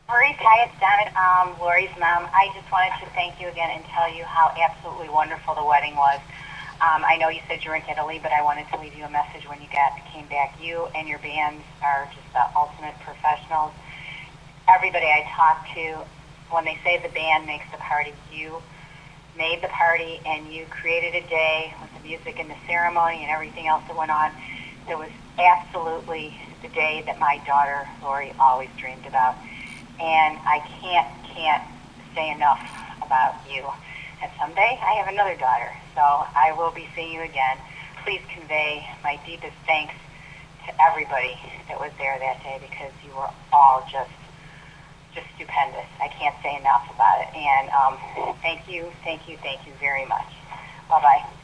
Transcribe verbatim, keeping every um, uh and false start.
Lori, hi, it's Donna, um, Lori's mom. I just wanted to thank you again and tell you how absolutely wonderful the wedding was. Um, I know you said you were in Italy, but I wanted to leave you a message when you got came back. You and your bands are just the ultimate professionals. Everybody I talk to, when they say the band makes the party, you made the party and you created a day with the music and the ceremony and everything else that went on. It was absolutely the day that my daughter Lori always dreamed about, and I can't can't say enough about you. And someday I have another daughter, so I will be seeing you again. Please convey my deepest thanks to everybody that was there that day because you were all just just stupendous. I can't say enough about it. And um, thank you, thank you, thank you very much. Bye bye.